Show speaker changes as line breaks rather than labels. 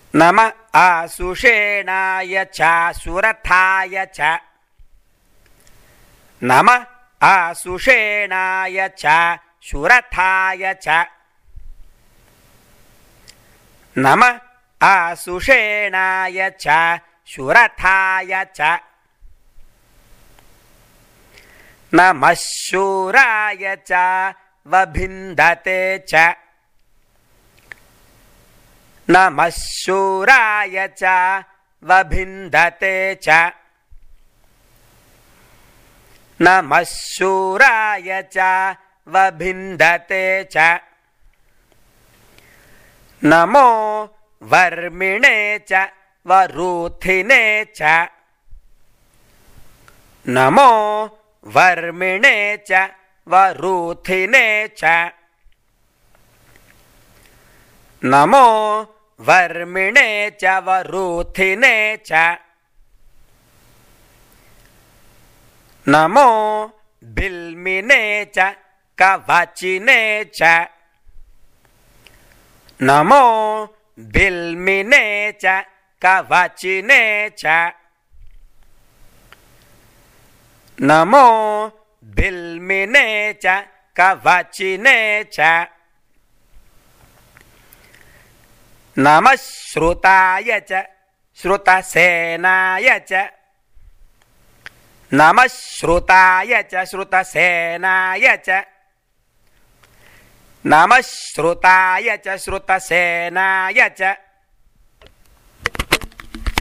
नम आसुषेणाय चासुरथाय च नम आसुषेणाय चासुरथाय च नम आसुषेणाय चासुरथाय च नमः शूराय च वभिन्दते च नमः शूराय च वभिन्दते च नमः शूराय च वभिन्दते च नमो वर्मिणे च वरूथिने च नमो वर्मिणे च वरूथिने च नमो वर्मिणे च वरूथिने च नमो बिल्मिने च कवचिने च नमो बिल्मिने च कवचिने च नमो बिल्मिने च कवचिने च नमः श्रुताय च श्रुतसेनाय च नमः श्रुताय च श्रुतसेनाय च नमः श्रुताय च श्रुतसेनाय च